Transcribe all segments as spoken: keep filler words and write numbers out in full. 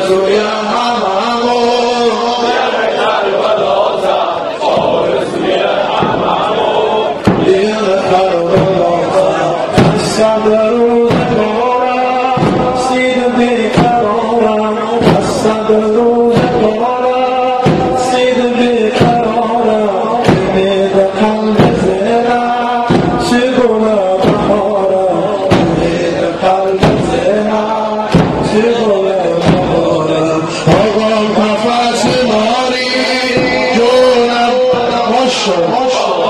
آرزوی هممون دیار کربلا زد آرزوی هممون دیار کربلا زد صد روزگارم سید بیقرارم صد روزگارم سید بیقرارم امید قلب زنم چگونه بهارم امید قلب زنم چگونه بهارم آقام کفش ناری جونم ماشو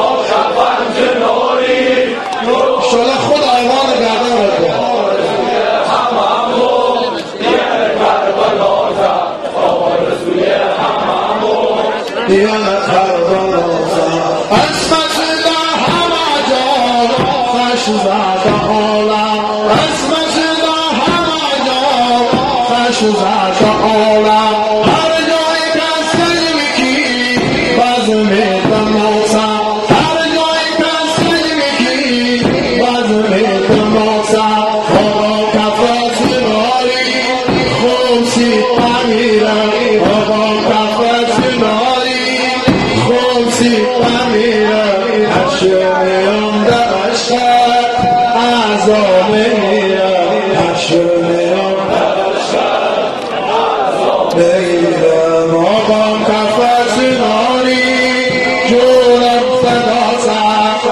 شله خود ایوان گردن بکن آرزوی هممون دیار کربلا زد آرزوی هممون دیار کربلا زد اسمش در همه جا خوش زد عالم اسمش در همه جا خوش زد عالم هر جایی که سلمی باز میتماسم هر جایی که سلمی باز میتماسم آقا کفت ناری خوبسی امیرم آقا کفت ناری خوبسی امیرم اشمیام در عشقت عذاب میرم اشمیام در عشقت عذاب میرم آقا کفت ناری جونم فدا زد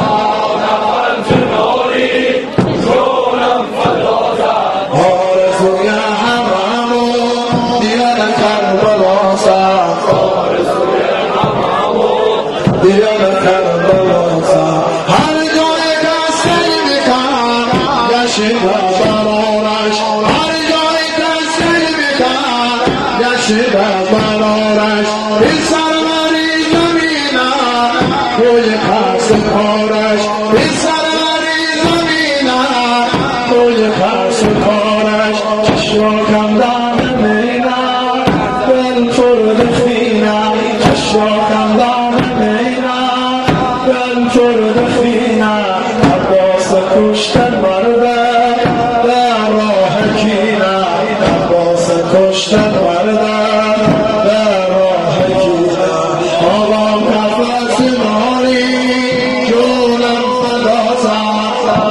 آرزوی هممون دیار کربلا زد آرزوی هممون دیار کربلا زد هر جای که سیر بکن گشت برارش هر جای که سیر بکن گشت برارش این سروری زمینم روی خست کارش این سروری زمینم روی خست کارش چشماکم دام میرم دل فرد خینم چشماکم دام میرم دل فرد خینم عباس کشتن مرده در راه کینم عباس کشتن مرده در راه کینم آقام کفت ناری جونم فدا زد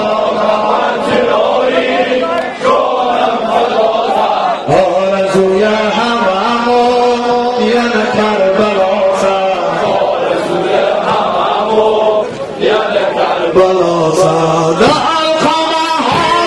آرزوی هممون دیار کربلا زد آرزوی هممون دیار کربلا زد در الخمه ها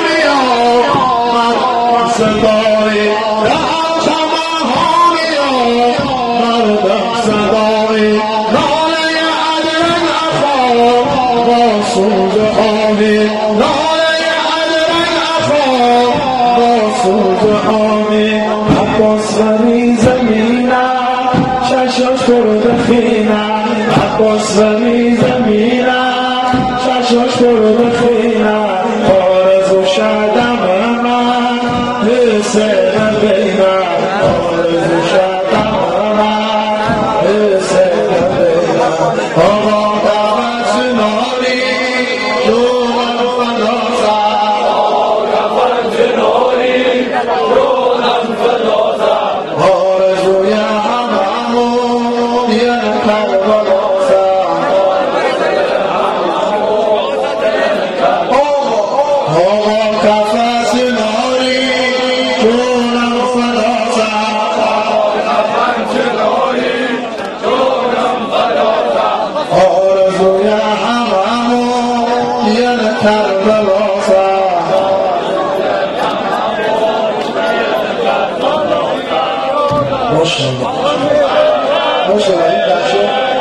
میامد صدای در الخمه ها میامد صدای ناله ادرنگ افا با سوز آبی ناله ادرنگ افا با سوز آبی عباس ولی زمینم چشاش کرده خینم عباس ولی زمینم چشاش کرده خینم آرزو شدم من حسین بینم آرزو شدم من حسین بینم آقا کفت ناری جونم فدا زد آقا کفت ناری جونم فدا زد آرزوی هممون دیار کربلا زد آقا کفت ناری جونم فدا زد آرزوی هممون دیار کربلا زد ماشاءالله ماشاءالله این بچه